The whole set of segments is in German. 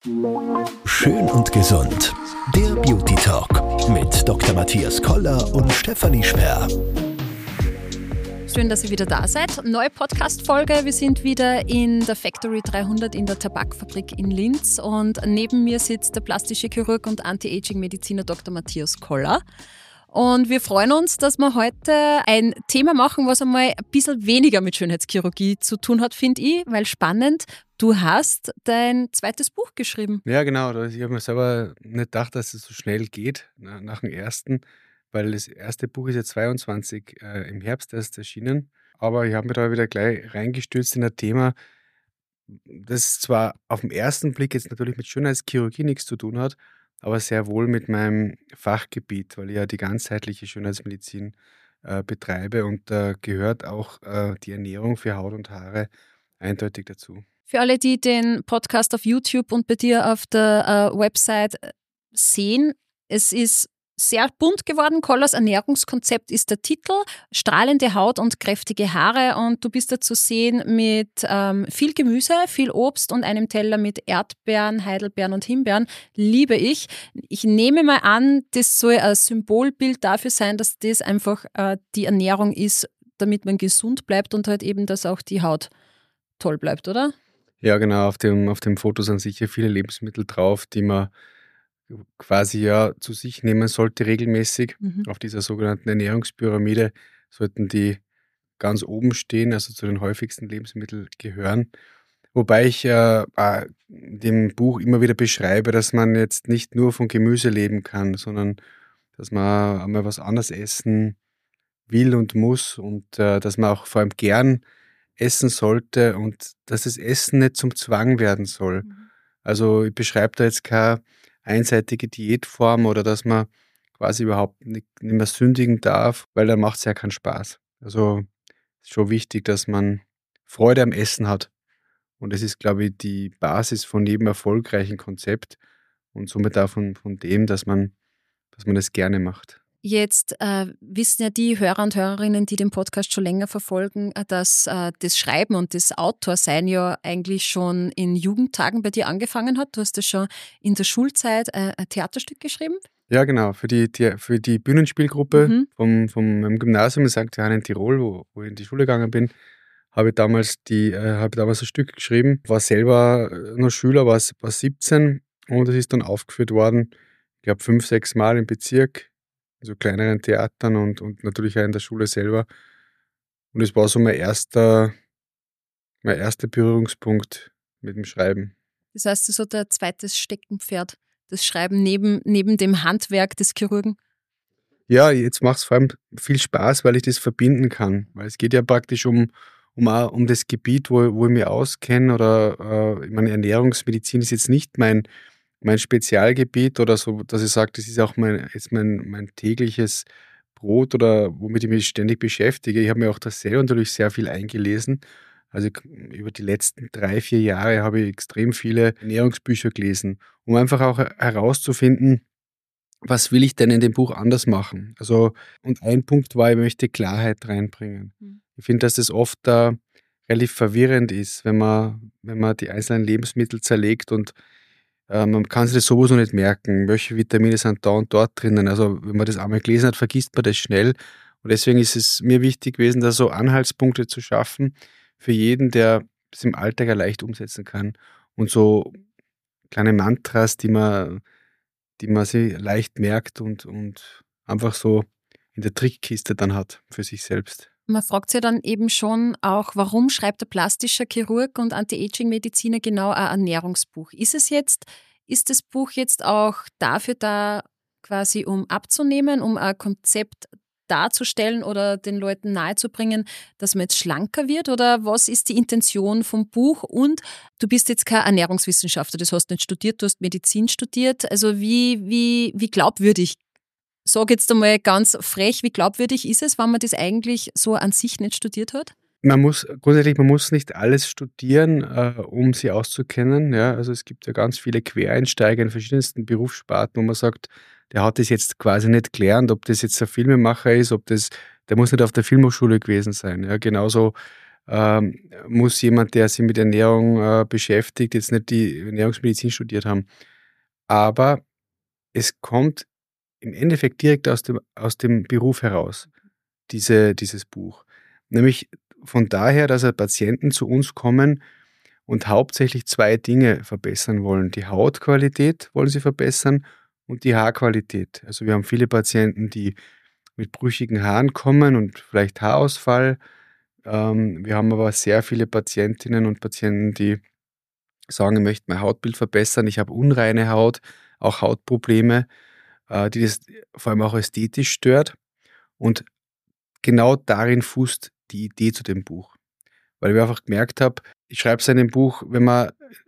Schön und gesund. Der Beauty Talk mit Dr. Matthias Koller und Stefanie Sperr. Schön, dass ihr wieder da seid. Neue Podcast-Folge. Wir sind wieder in der Factory 300 in der Tabakfabrik in Linz und neben mir sitzt der plastische Chirurg und Anti-Aging-Mediziner Dr. Matthias Koller. Und wir freuen uns, dass wir heute ein Thema machen, was einmal ein bisschen weniger mit Schönheitschirurgie zu tun hat, finde ich, weil spannend. Du hast dein zweites Buch geschrieben. Ja, genau. Ich habe mir selber nicht gedacht, dass es so schnell geht nach dem ersten, weil das erste Buch ist ja 22 im Herbst erst erschienen. Aber ich habe mich da wieder gleich reingestürzt in ein Thema, das zwar auf den ersten Blick jetzt natürlich mit Schönheitschirurgie nichts zu tun hat, aber sehr wohl mit meinem Fachgebiet, weil ich ja die ganzheitliche Schönheitsmedizin betreibe und da gehört auch die Ernährung für Haut und Haare eindeutig dazu. Für alle, die den Podcast auf YouTube und bei dir auf der Website sehen, es ist sehr bunt geworden. Kollers Ernährungskonzept ist der Titel. Strahlende Haut und kräftige Haare. Und du bist da zu sehen mit viel Gemüse, viel Obst und einem Teller mit Erdbeeren, Heidelbeeren und Himbeeren. Liebe ich. Ich nehme mal an, das soll ein Symbolbild dafür sein, dass das einfach die Ernährung ist, damit man gesund bleibt und halt eben, dass auch die Haut toll bleibt, oder? Ja, genau. Auf dem Foto sind sicher viele Lebensmittel drauf, die man quasi ja zu sich nehmen sollte regelmäßig. Auf dieser sogenannten Ernährungspyramide sollten die ganz oben stehen, also zu den häufigsten Lebensmitteln gehören. Wobei ich in dem Buch immer wieder beschreibe, dass man jetzt nicht nur von Gemüse leben kann, sondern dass man einmal was anderes essen will und muss und dass man auch vor allem gern essen sollte und dass das Essen nicht zum Zwang werden soll. Also ich beschreibe da jetzt keine einseitige Diätform oder dass man quasi überhaupt nicht mehr sündigen darf, weil dann macht es ja keinen Spaß. Also es ist schon wichtig, dass man Freude am Essen hat. Und das ist, glaube ich, die Basis von jedem erfolgreichen Konzept und somit auch von dem, dass man das gerne macht. Jetzt wissen ja die Hörer und Hörerinnen, die den Podcast schon länger verfolgen, dass das Schreiben und das Autorsein ja eigentlich schon in Jugendtagen bei dir angefangen hat. Du hast ja schon in der Schulzeit ein Theaterstück geschrieben. Ja, genau. Für die Bühnenspielgruppe vom meinem Gymnasium in St. Johann in Tirol, wo ich in die Schule gegangen bin, habe ich damals ein Stück geschrieben. War selber noch Schüler, war 17 und es ist dann aufgeführt worden, ich glaube 5, 6 Mal im Bezirk. So kleineren Theatern und natürlich auch in der Schule selber. Und es war so mein erster Berührungspunkt mit dem Schreiben. Das heißt, so dein zweites Steckenpferd, das Schreiben neben dem Handwerk des Chirurgen? Ja, jetzt macht es vor allem viel Spaß, weil ich das verbinden kann. Weil es geht ja praktisch um das Gebiet, wo ich mich auskenne. Oder ich meine, Ernährungsmedizin ist jetzt nicht mein Spezialgebiet oder so, dass ich sage, das ist auch mein tägliches Brot oder womit ich mich ständig beschäftige. Ich habe mir auch das selber natürlich sehr viel eingelesen. Also über die letzten 3, 4 Jahre habe ich extrem viele Ernährungsbücher gelesen, um einfach auch herauszufinden, was will ich denn in dem Buch anders machen. Also, und ein Punkt war, ich möchte Klarheit reinbringen. Ich finde, dass das oft relativ verwirrend ist, wenn man die einzelnen Lebensmittel zerlegt und man kann sich das sowieso nicht merken, welche Vitamine sind da und dort drinnen. Also wenn man das einmal gelesen hat, vergisst man das schnell. Und deswegen ist es mir wichtig gewesen, da so Anhaltspunkte zu schaffen für jeden, der es im Alltag ja leicht umsetzen kann. Und so kleine Mantras, die man sich leicht merkt und einfach so in der Trickkiste dann hat für sich selbst. Man fragt sich dann eben schon auch, warum schreibt der plastische Chirurg und Anti-Aging-Mediziner genau ein Ernährungsbuch? Ist das Buch jetzt auch dafür da, quasi um abzunehmen, um ein Konzept darzustellen oder den Leuten nahezubringen, dass man jetzt schlanker wird? Oder was ist die Intention vom Buch? Und du bist jetzt kein Ernährungswissenschaftler, das hast du nicht studiert, du hast Medizin studiert. Also wie glaubwürdig, sag jetzt einmal ganz frech, wie glaubwürdig ist es, wenn man das eigentlich so an sich nicht studiert hat? Man muss nicht alles studieren, um sich auszukennen. Ja? Also es gibt ja ganz viele Quereinsteiger in verschiedensten Berufssparten, wo man sagt, der hat das jetzt quasi nicht gelernt, ob das jetzt ein Filmemacher ist, der muss nicht auf der Filmhochschule gewesen sein. Ja? Genauso muss jemand, der sich mit Ernährung beschäftigt, jetzt nicht die Ernährungsmedizin studiert haben. Aber es kommt im Endeffekt direkt aus dem Beruf heraus, dieses Buch. Nämlich von daher, dass Patienten zu uns kommen und hauptsächlich 2 Dinge verbessern wollen. Die Hautqualität wollen sie verbessern und die Haarqualität. Also wir haben viele Patienten, die mit brüchigen Haaren kommen und vielleicht Haarausfall. Wir haben aber sehr viele Patientinnen und Patienten, die sagen, ich möchte mein Hautbild verbessern, ich habe unreine Haut, auch Hautprobleme, die das vor allem auch ästhetisch stört. Und genau darin fußt die Idee zu dem Buch. Weil ich einfach gemerkt habe, ich schreibe es in dem Buch, wenn man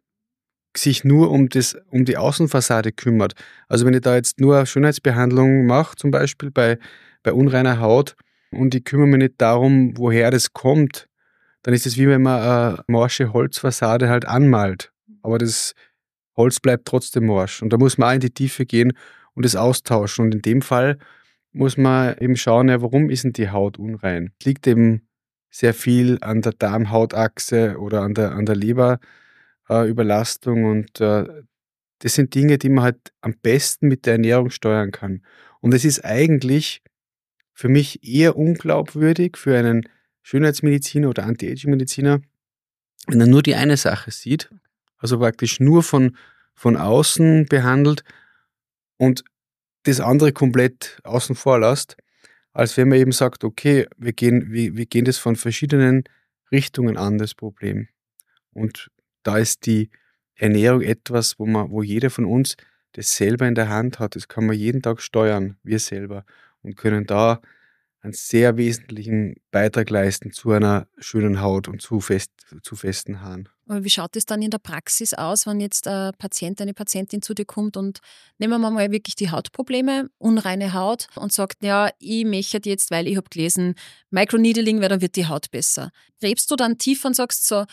sich nur um die Außenfassade kümmert. Also wenn ich da jetzt nur eine Schönheitsbehandlung mache, zum Beispiel bei unreiner Haut, und ich kümmere mich nicht darum, woher das kommt, dann ist es wie wenn man eine morsche Holzfassade halt anmalt. Aber das Holz bleibt trotzdem morsch. Und da muss man auch in die Tiefe gehen und es austauschen. Und in dem Fall muss man eben schauen, ja, warum ist denn die Haut unrein? Es liegt eben sehr viel an der Darmhautachse oder an der Leberüberlastung. Und das sind Dinge, die man halt am besten mit der Ernährung steuern kann. Und es ist eigentlich für mich eher unglaubwürdig für einen Schönheitsmediziner oder Anti-Aging-Mediziner, wenn er nur die eine Sache sieht, also praktisch nur von außen behandelt und das andere komplett außen vor lässt, als wenn man eben sagt, okay, wir gehen das von verschiedenen Richtungen an, das Problem. Und da ist die Ernährung etwas, wo jeder von uns das selber in der Hand hat. Das kann man jeden Tag steuern, wir selber, und können da einen sehr wesentlichen Beitrag leisten zu einer schönen Haut und zu festen Haaren. Aber wie schaut es dann in der Praxis aus, wenn jetzt ein Patient, eine Patientin zu dir kommt und nehmen wir mal wirklich die Hautprobleme, unreine Haut, und sagt, ja, ich möchte jetzt, weil ich habe gelesen, Microneedling, weil dann wird die Haut besser. Gräbst du dann tief und sagst so,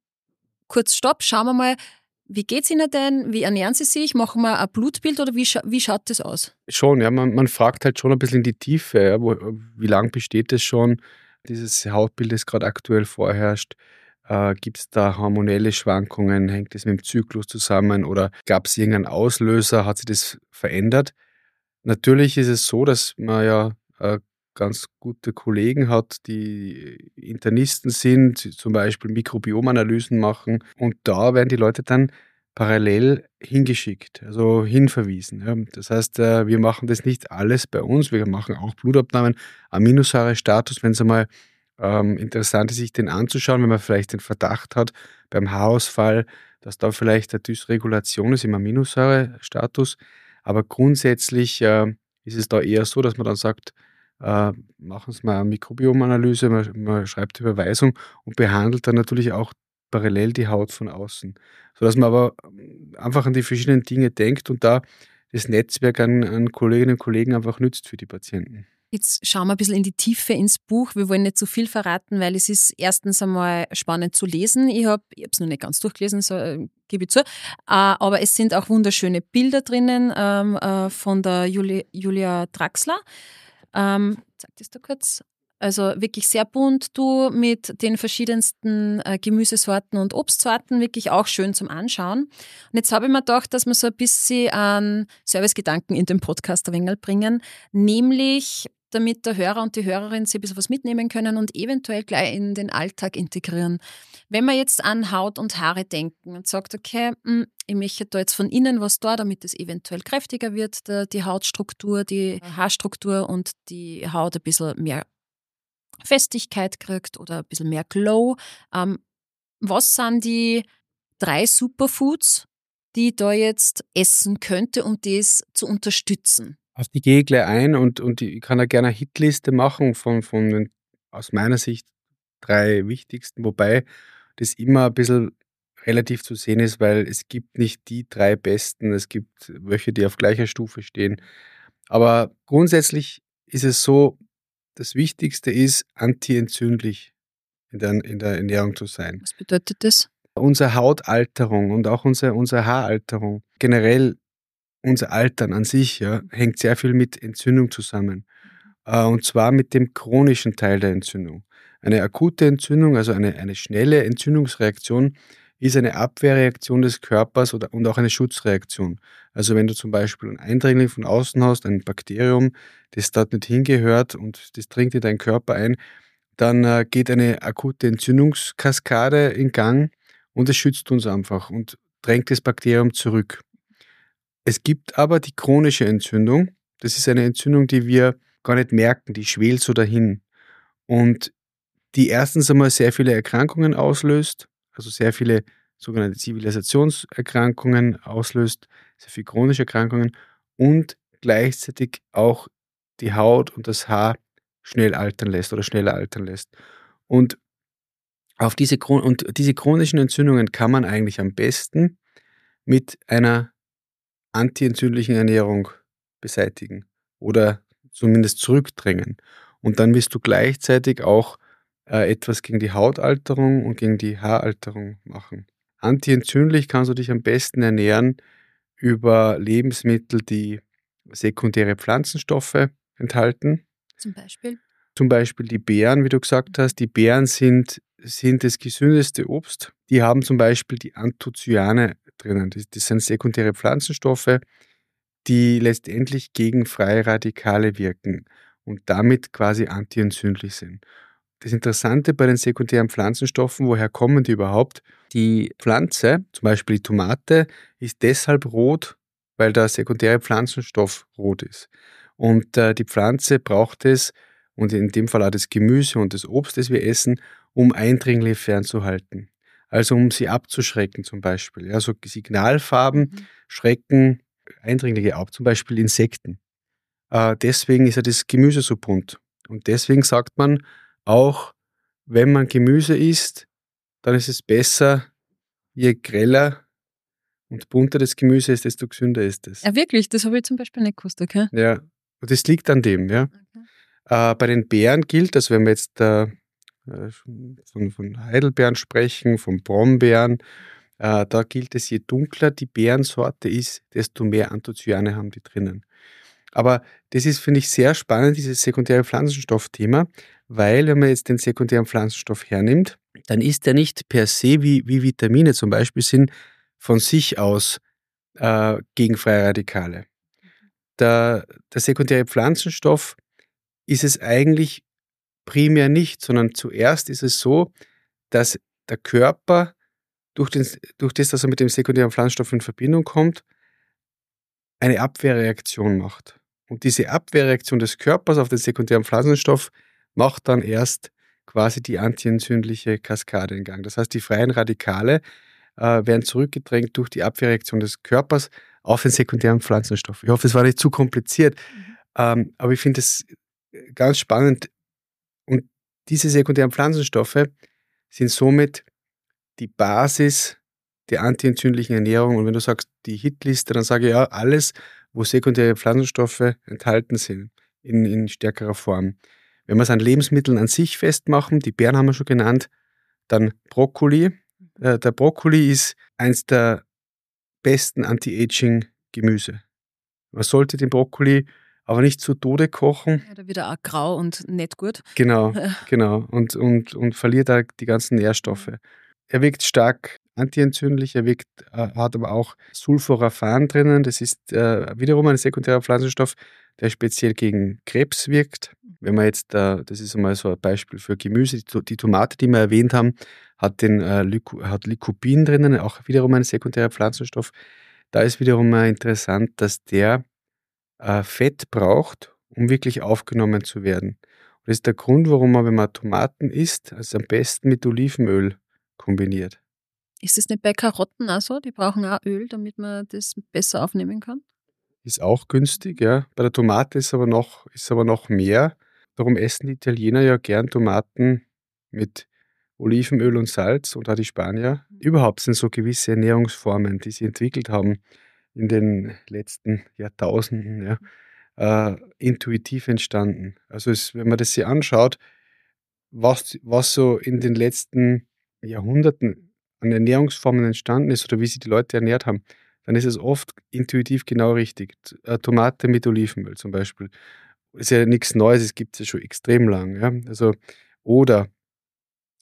kurz Stopp, schauen wir mal, wie geht es Ihnen denn, wie ernähren Sie sich, machen wir ein Blutbild oder wie schaut das aus? Schon, ja, man fragt halt schon ein bisschen in die Tiefe, ja, wie lange besteht das schon, dieses Hautbild, das gerade aktuell vorherrscht. Gibt es da hormonelle Schwankungen? Hängt das mit dem Zyklus zusammen oder gab es irgendeinen Auslöser? Hat sich das verändert? Natürlich ist es so, dass man ja ganz gute Kollegen hat, die Internisten sind, zum Beispiel Mikrobiomanalysen machen, und da werden die Leute dann parallel hingeschickt, also hinverwiesen. Ja. Das heißt, wir machen das nicht alles bei uns, wir machen auch Blutabnahmen, Aminosäurestatus, wenn es einmal interessant ist, sich den anzuschauen, wenn man vielleicht den Verdacht hat beim Haarausfall, dass da vielleicht eine Dysregulation ist im Aminosäurestatus. Aber grundsätzlich ist es da eher so, dass man dann sagt, machen Sie mal eine Mikrobiomanalyse, man schreibt Überweisung und behandelt dann natürlich auch parallel die Haut von außen. Sodass man aber einfach an die verschiedenen Dinge denkt und da das Netzwerk an Kolleginnen und Kollegen einfach nützt für die Patienten. Jetzt schauen wir ein bisschen in die Tiefe ins Buch. Wir wollen nicht zu viel verraten, weil es ist erstens einmal spannend zu lesen. Ich habe es noch nicht ganz durchgelesen, so, gebe ich zu. Aber es sind auch wunderschöne Bilder drinnen von der Julia Draxler. Zeig das da kurz. Also wirklich sehr bunt, du mit den verschiedensten Gemüsesorten und Obstsorten, wirklich auch schön zum Anschauen. Und jetzt habe ich mir gedacht, dass wir so ein bisschen an Servicegedanken in den Podcast ein wenig bringen, nämlich damit der Hörer und die Hörerin sich ein bisschen was mitnehmen können und eventuell gleich in den Alltag integrieren. Wenn man jetzt an Haut und Haare denken und sagt, okay, ich möchte da jetzt von innen was da, damit es eventuell kräftiger wird, die Hautstruktur, die Haarstruktur und die Haut ein bisschen mehr Festigkeit kriegt oder ein bisschen mehr Glow. Was sind die 3 Superfoods, die ich da jetzt essen könnte, um das zu unterstützen? Auf die gehe ich gleich ein und ich kann da gerne eine Hitliste machen von den, aus meiner Sicht, 3 wichtigsten, wobei das immer ein bisschen relativ zu sehen ist, weil es gibt nicht die 3 besten, es gibt welche, die auf gleicher Stufe stehen. Aber grundsätzlich ist es so, das Wichtigste ist, antientzündlich in der Ernährung zu sein. Was bedeutet das? Unsere Hautalterung und auch unsere Haaralterung, generell unser Altern an sich, ja, hängt sehr viel mit Entzündung zusammen. Und zwar mit dem chronischen Teil der Entzündung. Eine akute Entzündung, also eine schnelle Entzündungsreaktion, ist eine Abwehrreaktion des Körpers und auch eine Schutzreaktion. Also wenn du zum Beispiel ein Eindringling von außen hast, ein Bakterium, das dort nicht hingehört und das dringt in deinen Körper ein, dann geht eine akute Entzündungskaskade in Gang und es schützt uns einfach und drängt das Bakterium zurück. Es gibt aber die chronische Entzündung. Das ist eine Entzündung, die wir gar nicht merken, die schwelt so dahin. Und die erstens einmal sehr viele Erkrankungen auslöst, also sehr viele sogenannte Zivilisationserkrankungen auslöst, sehr viele chronische Erkrankungen und gleichzeitig auch die Haut und das Haar schnell altern lässt oder schneller altern lässt. Und diese chronischen Entzündungen kann man eigentlich am besten mit einer antientzündlichen Ernährung beseitigen oder zumindest zurückdrängen. Und dann wirst du gleichzeitig auch etwas gegen die Hautalterung und gegen die Haaralterung machen. Antientzündlich kannst du dich am besten ernähren über Lebensmittel, die sekundäre Pflanzenstoffe enthalten. Zum Beispiel? Zum Beispiel die Beeren, wie du gesagt hast. Die Beeren sind das gesündeste Obst. Die haben zum Beispiel die Anthocyane drinnen. Das sind sekundäre Pflanzenstoffe, die letztendlich gegen freie Radikale wirken und damit quasi antientzündlich sind. Das Interessante bei den sekundären Pflanzenstoffen, woher kommen die überhaupt? Die Pflanze, zum Beispiel die Tomate, ist deshalb rot, weil der sekundäre Pflanzenstoff rot ist. Und die Pflanze braucht es, und in dem Fall auch das Gemüse und das Obst, das wir essen, um Eindringlinge fernzuhalten. Also um sie abzuschrecken zum Beispiel. Ja, so Signalfarben schrecken Eindringlinge ab, zum Beispiel Insekten. Deswegen ist ja das Gemüse so bunt. Und deswegen sagt man auch, wenn man Gemüse isst, dann ist es besser, je greller und bunter das Gemüse ist, desto gesünder ist es. Ja, wirklich? Das habe ich zum Beispiel nicht gewusst, okay? Ja, und das liegt an dem, ja. Bei den Beeren gilt, also wenn wir jetzt von Heidelbeeren sprechen, von Brombeeren, da gilt es, je dunkler die Beerensorte ist, desto mehr Anthocyane haben die drinnen. Aber das ist, finde ich, sehr spannend, dieses sekundäre Pflanzenstoffthema, weil wenn man jetzt den sekundären Pflanzenstoff hernimmt, dann ist der nicht per se, wie Vitamine zum Beispiel sind, von sich aus gegen freie Radikale. Der sekundäre Pflanzenstoff ist es eigentlich primär nicht, sondern zuerst ist es so, dass der Körper durch das, dass er mit dem sekundären Pflanzenstoff in Verbindung kommt, eine Abwehrreaktion macht. Und diese Abwehrreaktion des Körpers auf den sekundären Pflanzenstoff macht dann erst quasi die antientzündliche Kaskade in Gang. Das heißt, die freien Radikale werden zurückgedrängt durch die Abwehrreaktion des Körpers auf den sekundären Pflanzenstoff. Ich hoffe, es war nicht zu kompliziert, aber ich finde es ganz spannend. Und diese sekundären Pflanzenstoffe sind somit die Basis der antientzündlichen Ernährung. Und wenn du sagst, die Hitliste, dann sage ich ja, alles, wo sekundäre Pflanzenstoffe enthalten sind, in stärkerer Form. Wenn wir es an Lebensmitteln an sich festmachen, die Beeren haben wir schon genannt, dann Brokkoli. Der Brokkoli ist eins der besten Anti-Aging-Gemüse. Man sollte den Brokkoli aber nicht zu Tode kochen. Ja, da wird er auch grau und nicht gut. Genau. Und verliert da die ganzen Nährstoffe. Er wirkt stark antientzündlich, hat aber auch Sulforaphan drinnen. Das ist wiederum ein sekundärer Pflanzenstoff, der speziell gegen Krebs wirkt. Wenn man jetzt, das ist einmal so ein Beispiel für Gemüse, die Tomate, die wir erwähnt haben, hat Lycopin drinnen, auch wiederum ein sekundärer Pflanzenstoff. Da ist wiederum interessant, dass der Fett braucht, um wirklich aufgenommen zu werden. Und das ist der Grund, warum man, wenn man Tomaten isst, also am besten mit Olivenöl kombiniert. Ist es nicht bei Karotten auch so? Die brauchen auch Öl, damit man das besser aufnehmen kann? Ist auch günstig, ja. Bei der Tomate ist aber noch mehr. Darum essen die Italiener ja gern Tomaten mit Olivenöl und Salz und auch die Spanier. Überhaupt sind so gewisse Ernährungsformen, die sie entwickelt haben in den letzten Jahrtausenden, ja, intuitiv entstanden. Also wenn man das sich anschaut, was so in den letzten Jahrhunderten an Ernährungsformen entstanden ist oder wie sich die Leute ernährt haben, dann ist es oft intuitiv genau richtig. Tomate mit Olivenöl zum Beispiel. Ist ja nichts Neues, es gibt es ja schon extrem lang. Ja? Also, oder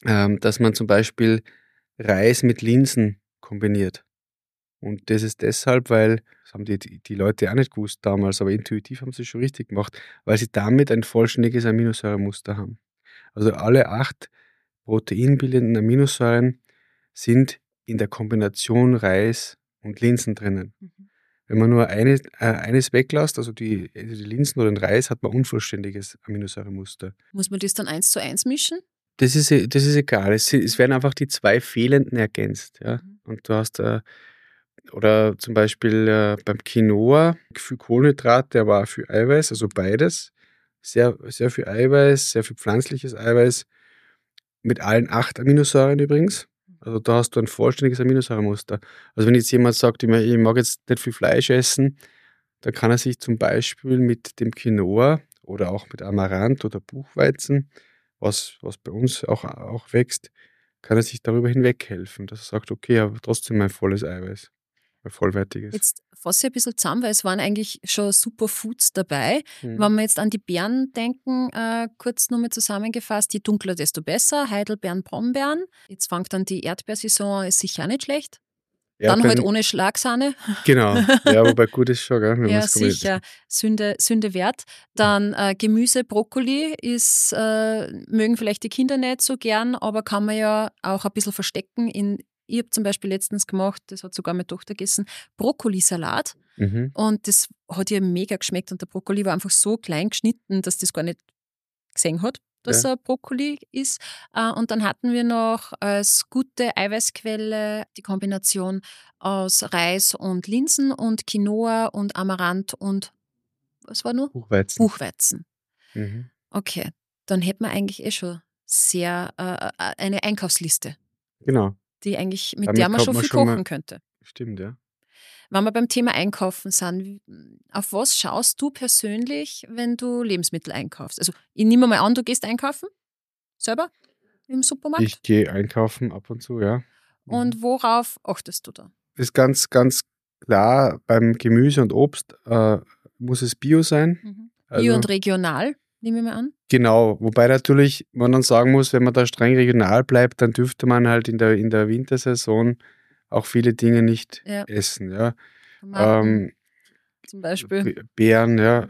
dass man zum Beispiel Reis mit Linsen kombiniert. Und das ist deshalb, weil, das haben die Leute auch nicht gewusst damals, aber intuitiv haben sie es schon richtig gemacht, weil sie damit ein vollständiges Aminosäuremuster haben. Also alle 8 proteinbildenden Aminosäuren sind in der Kombination Reis und Linsen drinnen. Mhm. Wenn man nur eines weglässt, also die Linsen oder den Reis, hat man unvollständiges Aminosäuremuster. Muss man das dann 1:1 mischen? Das ist egal. Es werden einfach die 2 fehlenden ergänzt. Ja? Mhm. Und du hast, oder zum Beispiel beim Quinoa, viel Kohlenhydrate, aber auch viel Eiweiß, also beides. Sehr, sehr viel Eiweiß, sehr viel pflanzliches Eiweiß, mit allen 8 Aminosäuren übrigens. Also da hast du ein vollständiges Aminosäuremuster. Also wenn jetzt jemand sagt, ich mag jetzt nicht viel Fleisch essen, dann kann er sich zum Beispiel mit dem Quinoa oder auch mit Amaranth oder Buchweizen, was bei uns auch wächst, kann er sich darüber hinweghelfen, dass er sagt, okay, aber trotzdem ein volles Eiweiß, ein vollwertiges. Jetzt fasse ich ein bisschen zusammen, weil es waren eigentlich schon Superfoods dabei. Mhm. Wenn wir jetzt an die Beeren denken, kurz nur mal zusammengefasst, je dunkler, desto besser. Heidelbeeren, Brombeeren. Jetzt fängt dann die Erdbeerssaison, ist sicher auch nicht schlecht. Dann halt ohne Schlagsahne. Genau, ja, wobei gut ist schon, gell? Ja, sicher. Sünde wert. Dann Gemüse, Brokkoli ist, mögen vielleicht die Kinder nicht so gern, aber kann man ja auch ein bisschen verstecken. Ich habe zum Beispiel letztens gemacht, das hat sogar meine Tochter gegessen, Brokkolisalat. Mhm. Und das hat ihr mega geschmeckt. Und der Brokkoli war einfach so klein geschnitten, dass das gar nicht gesehen hat, dass er Brokkoli ist. Und dann hatten wir noch als gute Eiweißquelle die Kombination aus Reis und Linsen und Quinoa und Amaranth und was war nur? Buchweizen. Mhm. Okay, dann hätten wir eigentlich schon sehr eine Einkaufsliste, Genau. die eigentlich, mit Damit der man kommt schon man viel schon kochen mal- könnte. Stimmt, ja. Wenn wir beim Thema Einkaufen sind, auf was schaust du persönlich, wenn du Lebensmittel einkaufst? Also ich nehme mal an, du gehst einkaufen selber im Supermarkt. Ich gehe einkaufen ab und zu, ja. Und worauf achtest du da? Das ist ganz, ganz klar, beim Gemüse und Obst muss es Bio sein. Bio Also, und regional, nehme ich mal an. genau, wobei natürlich man dann sagen muss, wenn man da streng regional bleibt, dann dürfte man halt in der Wintersaison auch viele Dinge nicht Ja. essen. Ja. Tomaten zum Beispiel. Beeren, ja.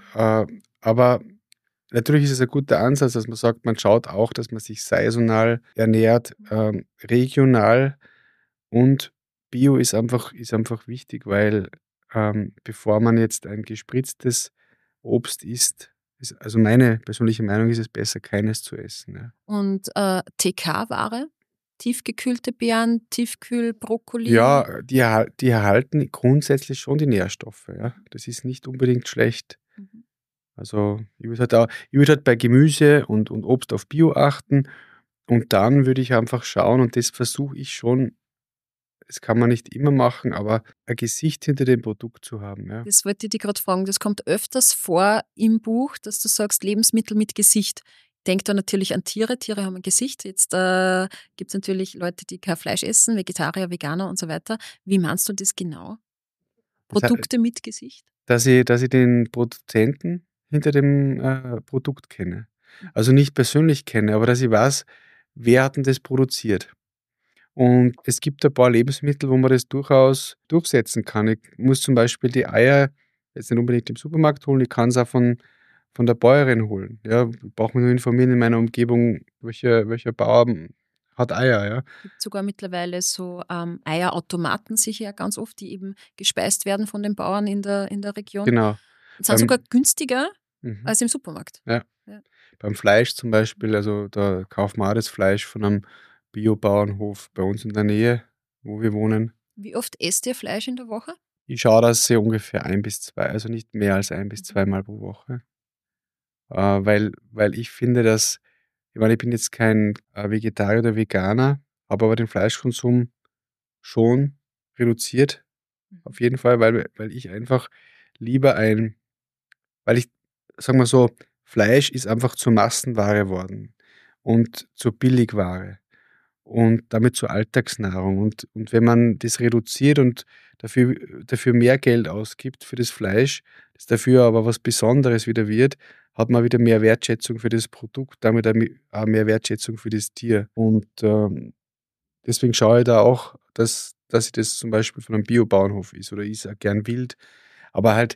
Aber natürlich ist es ein guter Ansatz, dass man sagt, man schaut auch, dass man sich saisonal ernährt, regional, und Bio ist einfach wichtig, weil bevor man jetzt ein gespritztes Obst isst, also meine persönliche Meinung ist es besser, keines zu essen. Ja. Und TK-Ware? Tiefgekühlte Beeren, Tiefkühl-Brokkoli? Ja, die erhalten grundsätzlich schon die Nährstoffe. Ja. Das ist nicht unbedingt schlecht. Mhm. Also ich würde halt bei Gemüse und Obst auf Bio achten, und dann würde ich einfach schauen, und das versuche ich schon, das kann man nicht immer machen, aber ein Gesicht hinter dem Produkt zu haben. Ja. Das wollte ich dich gerade fragen. Das kommt öfters vor im Buch, dass du sagst, Lebensmittel mit Gesicht. Denk da natürlich an Tiere. Tiere haben ein Gesicht. Jetzt gibt es natürlich Leute, die kein Fleisch essen, Vegetarier, Veganer und so weiter. Wie meinst du das genau? Produkte mit Gesicht? Dass ich den Produzenten hinter dem Produkt kenne. Also nicht persönlich kenne, aber dass ich weiß, wer hat denn das produziert. Und es gibt ein paar Lebensmittel, wo man das durchaus durchsetzen kann. Ich muss zum Beispiel die Eier jetzt nicht unbedingt im Supermarkt holen, ich kann es auch von der Bäuerin holen. Ja, ich brauche mich nur informieren in meiner Umgebung, welcher Bauer hat Eier. Ja. Es gibt sogar mittlerweile so Eierautomaten, sicher ja ganz oft, die eben gespeist werden von den Bauern in der Region. Genau. Und sind sogar günstiger Mhm. als im Supermarkt. Ja. Beim Fleisch zum Beispiel, also da kaufen wir auch das Fleisch von einem Biobauernhof bei uns in der Nähe, wo wir wohnen. Wie oft esst ihr Fleisch in der Woche? Ich schaue, dass sie ungefähr 1 bis 2, also nicht mehr als 1 bis 2 Mal pro Woche. Weil ich finde, dass, ich meine, ich bin jetzt kein Vegetarier oder Veganer, habe aber den Fleischkonsum schon reduziert, auf jeden Fall, weil ich einfach lieber weil ich, sagen wir so, Fleisch ist einfach zur Massenware geworden und zur Billigware. und damit zur Alltagsnahrung. Und wenn man das reduziert und dafür mehr Geld ausgibt für das Fleisch, das dafür aber was Besonderes wieder wird, hat man wieder mehr Wertschätzung für das Produkt, damit auch mehr Wertschätzung für das Tier. Und deswegen schaue ich da auch, dass ich das zum Beispiel von einem Biobauernhof ist oder ist auch gern wild, aber halt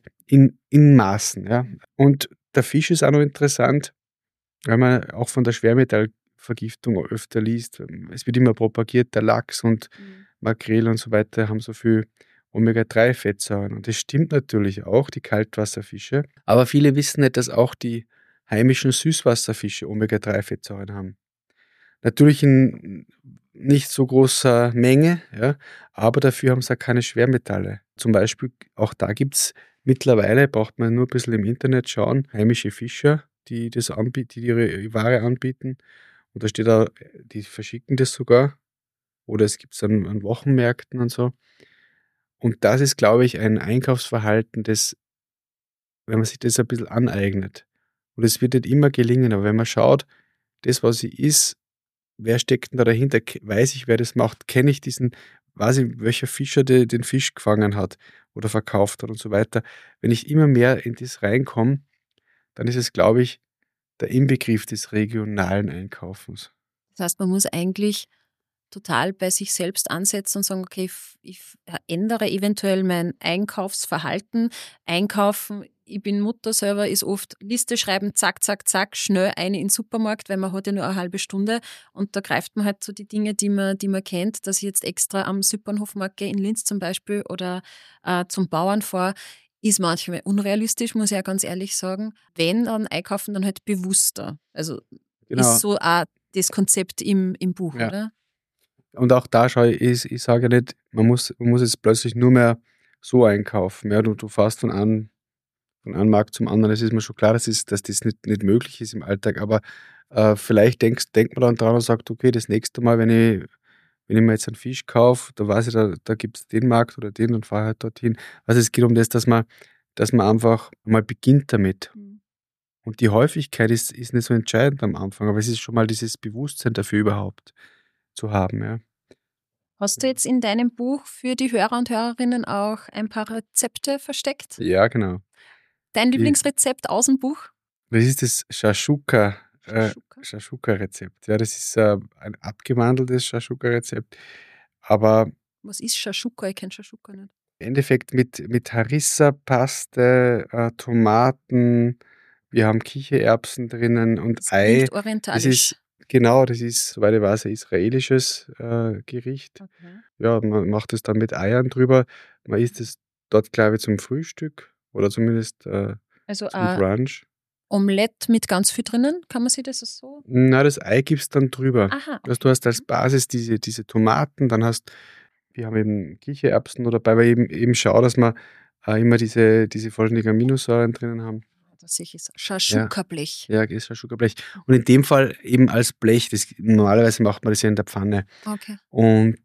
in Maßen. Ja. Und der Fisch ist auch noch interessant, weil man auch von der Schwermetallvergiftung öfter liest. Es wird immer propagiert, der Lachs und Makrele und so weiter haben so viel Omega-3-Fettsäuren. Und das stimmt natürlich auch, die Kaltwasserfische. Aber viele wissen nicht, dass auch die heimischen Süßwasserfische Omega-3-Fettsäuren haben. Natürlich in nicht so großer Menge, ja, aber dafür haben sie auch keine Schwermetalle. Zum Beispiel, auch da gibt es mittlerweile, braucht man nur ein bisschen im Internet schauen, heimische Fischer, die das anbieten, die ihre Ware anbieten. Und da steht auch, die verschicken das sogar. Oder es gibt es an Wochenmärkten und so. Und das ist, glaube ich, ein Einkaufsverhalten, das, wenn man sich das ein bisschen aneignet. Und es wird nicht immer gelingen, aber wenn man schaut, das, was ich isst, wer steckt denn da dahinter? Weiß ich, wer das macht? Kenne ich weiß ich, welcher Fischer den Fisch gefangen hat oder verkauft hat und so weiter. Wenn ich immer mehr in das reinkomme, dann ist es, glaube ich, der Inbegriff des regionalen Einkaufens. Das heißt, man muss eigentlich total bei sich selbst ansetzen und sagen, okay, ich ändere eventuell mein Einkaufsverhalten. Einkaufen, ich bin Mutter selber, ist oft Liste schreiben, zack, zack, zack, schnell eine in den Supermarkt, weil man hat ja nur eine halbe Stunde und da greift man halt so die Dinge, die man kennt, dass ich jetzt extra am Süppernhofmarkt gehe, in Linz zum Beispiel, oder zum Bauern fahre, ist manchmal unrealistisch, muss ich ja ganz ehrlich sagen. Wenn, dann einkaufen, dann halt bewusster. Also Genau. ist so auch das Konzept im Buch, Ja. oder? Und auch da schaue ich sage ja nicht, man muss jetzt plötzlich nur mehr so einkaufen. Ja, du fährst von einem Markt zum anderen. Es ist mir schon klar, dass das nicht möglich ist im Alltag, aber vielleicht denkt man dann dran und sagt, okay, das nächste Mal, wenn ich mir jetzt einen Fisch kaufe, da weiß ich, da gibt es den Markt oder den und fahre halt dorthin. Also es geht um das, dass man einfach mal beginnt damit. Und die Häufigkeit ist nicht so entscheidend am Anfang, aber es ist schon mal dieses Bewusstsein dafür überhaupt zu haben. Ja. Hast du jetzt in deinem Buch für die Hörer und Hörerinnen auch ein paar Rezepte versteckt? Ja, genau. Dein Lieblingsrezept aus dem Buch? Das ist das Shashuka-Rezept. Ja, das ist ein abgewandeltes Shashuka-Rezept. Aber Was ist Shashuka? Ich kenne Shashuka nicht. im Endeffekt mit Harissa-Paste, Tomaten, wir haben Kichererbsen drinnen und Das Ei. klingt orientalisch. Das ist, soweit ich weiß, ein israelisches Gericht. Okay. Ja, man macht es dann mit Eiern drüber. Man isst es dort, glaube ich, zum Frühstück oder zumindest Also zum Brunch. Omelette mit ganz viel drinnen, kann man sich das so? Na, das Ei gibst dann drüber. Aha. Also du hast als Basis diese Tomaten, dann wir haben eben Kichererbsen oder dabei eben schau, dass wir immer diese vollständigen Aminosäuren drinnen haben. Das sehe ich jetzt. Shashuka-Blech. Ja, ist Shashuka-Blech. Und in dem Fall eben als Blech. Normalerweise macht man das ja in der Pfanne. Okay. Und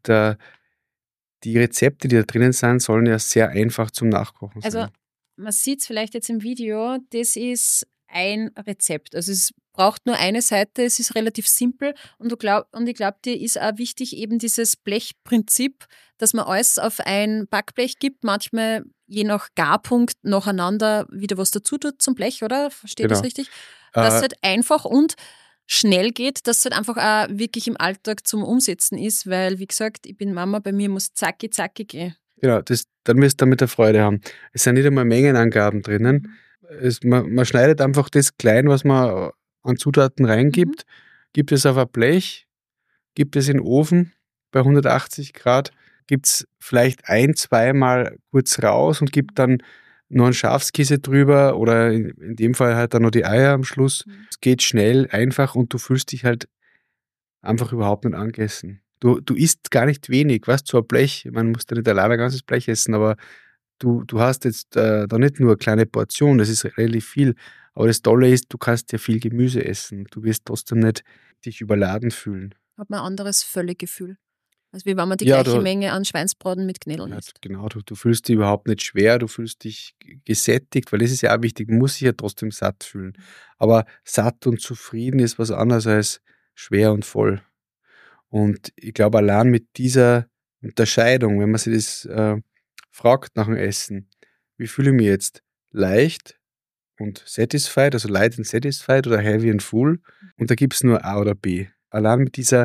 die Rezepte, die da drinnen sind, sollen ja sehr einfach zum Nachkochen sein. Also man sieht es vielleicht jetzt im Video, das ist ein Rezept. Also es braucht nur eine Seite, es ist relativ simpel und ich glaube, dir ist auch wichtig eben dieses Blechprinzip, dass man alles auf ein Backblech gibt, manchmal je nach Garpunkt nacheinander wieder was dazu tut zum Blech, oder? Verstehe ich das richtig? Dass es halt einfach und schnell geht, dass es halt einfach auch wirklich im Alltag zum Umsetzen ist, weil, wie gesagt, ich bin Mama, bei mir muss zacki gehen. Genau, dann wirst du damit eine Freude haben. Es sind nicht einmal Mengenangaben drinnen. Man schneidet einfach das klein, was man an Zutaten reingibt, gibt es auf ein Blech, gibt es in den Ofen bei 180 Grad, gibt es vielleicht 1-2 Mal kurz raus und gibt dann noch einen Schafskäse drüber oder in dem Fall halt dann noch die Eier am Schluss. Es geht schnell, einfach und du fühlst dich halt einfach überhaupt nicht angegessen. Du isst gar nicht wenig, weißt du, so ein Blech, man muss ja nicht alleine ein ganzes Blech essen, aber du hast jetzt da nicht nur eine kleine Portion, das ist relativ viel, aber das Tolle ist, du kannst ja viel Gemüse essen, du wirst trotzdem nicht dich überladen fühlen. Hat man ein anderes Völlegefühl. Also wie wenn man die Ja, gleiche Menge an Schweinsbraten mit Knädeln isst. Genau, du fühlst dich überhaupt nicht schwer, du fühlst dich gesättigt, weil das ist ja auch wichtig, man muss sich ja trotzdem satt fühlen. Aber satt und zufrieden ist was anderes als schwer und voll. Und ich glaube, allein mit dieser Unterscheidung, wenn man sich das fragt nach dem Essen, wie fühle ich mich jetzt? Leicht und satisfied, also light and satisfied oder heavy and full? Und da gibt es nur A oder B. Allein mit dieser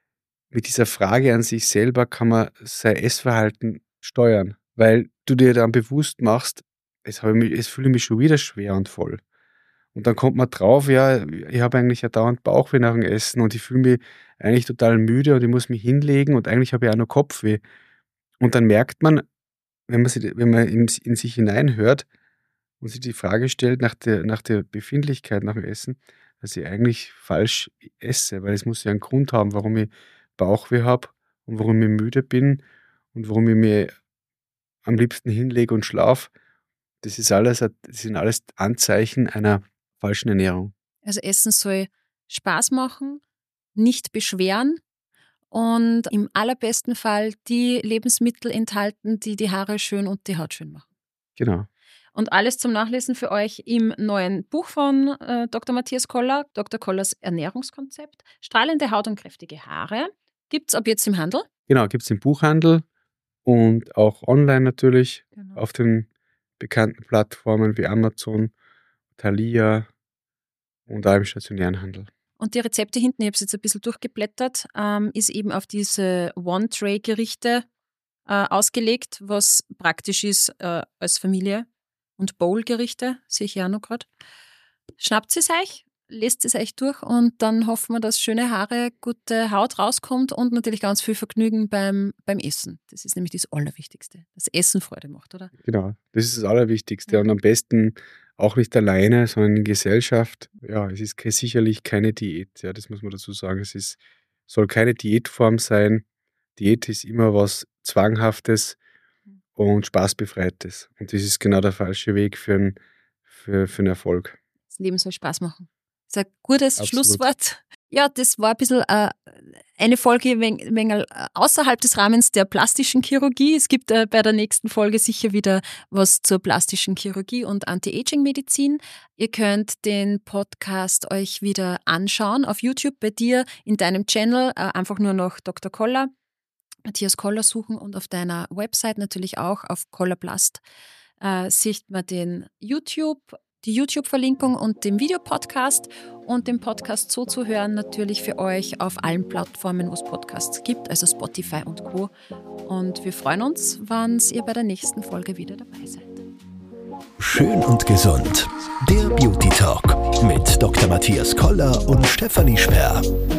Frage an sich selber kann man sein Essverhalten steuern, weil du dir dann bewusst machst, jetzt fühle ich mich schon wieder schwer und voll. Und dann kommt man drauf, ja, ich habe eigentlich ja dauernd Bauchweh nach dem Essen und ich fühle mich eigentlich total müde und ich muss mich hinlegen und eigentlich habe ich auch noch Kopfweh. Und dann merkt man, wenn man in sich hineinhört und sich die Frage stellt nach der Befindlichkeit nach dem Essen, dass ich eigentlich falsch esse, weil es muss ja einen Grund haben, warum ich Bauchweh habe und warum ich müde bin und warum ich mir am liebsten hinlege und schlafe. Das sind alles Anzeichen einer falschen Ernährung. Also Essen soll Spaß machen, nicht beschweren und im allerbesten Fall die Lebensmittel enthalten, die die Haare schön und die Haut schön machen. Genau. Und alles zum Nachlesen für euch im neuen Buch von Dr. Matthias Koller, Dr. Kollers Ernährungskonzept. Strahlende Haut und kräftige Haare. Gibt es ab jetzt im Handel? Genau, gibt es im Buchhandel und auch online natürlich auf den bekannten Plattformen wie Amazon, Thalia und auch im stationären Handel. Und die Rezepte hinten, ich habe es jetzt ein bisschen durchgeblättert, ist eben auf diese One-Tray-Gerichte ausgelegt, was praktisch ist als Familie. Und Bowl-Gerichte, sehe ich ja noch gerade. Schnappt es euch, lest es euch durch und dann hoffen wir, dass schöne Haare, gute Haut rauskommt und natürlich ganz viel Vergnügen beim Essen. Das ist nämlich das Allerwichtigste, dass Essen Freude macht, oder? Genau, das ist das Allerwichtigste und am besten auch nicht alleine, sondern in Gesellschaft. Ja, es ist sicherlich keine Diät, ja, das muss man dazu sagen. Soll keine Diätform sein. Diät ist immer was Zwanghaftes und Spaßbefreites. Und das ist genau der falsche Weg für einen Erfolg. Das Leben soll Spaß machen. Das ist ein gutes Absolut. Schlusswort. Ja, das war ein bisschen eine Folge außerhalb des Rahmens der plastischen Chirurgie. Es gibt bei der nächsten Folge sicher wieder was zur plastischen Chirurgie und Anti-Aging-Medizin. Ihr könnt den Podcast euch wieder anschauen auf YouTube bei dir in deinem Channel. Einfach nur nach Dr. Koller, Matthias Koller suchen und auf deiner Website natürlich auch auf Kollerplast sieht man die YouTube-Verlinkung und den Videopodcast und den Podcast so zu hören natürlich für euch auf allen Plattformen, wo es Podcasts gibt, also Spotify und Co. Und wir freuen uns, wenn ihr bei der nächsten Folge wieder dabei seid. Schön und gesund. Der Beauty Talk mit Dr. Matthias Koller und Stefanie Sperr.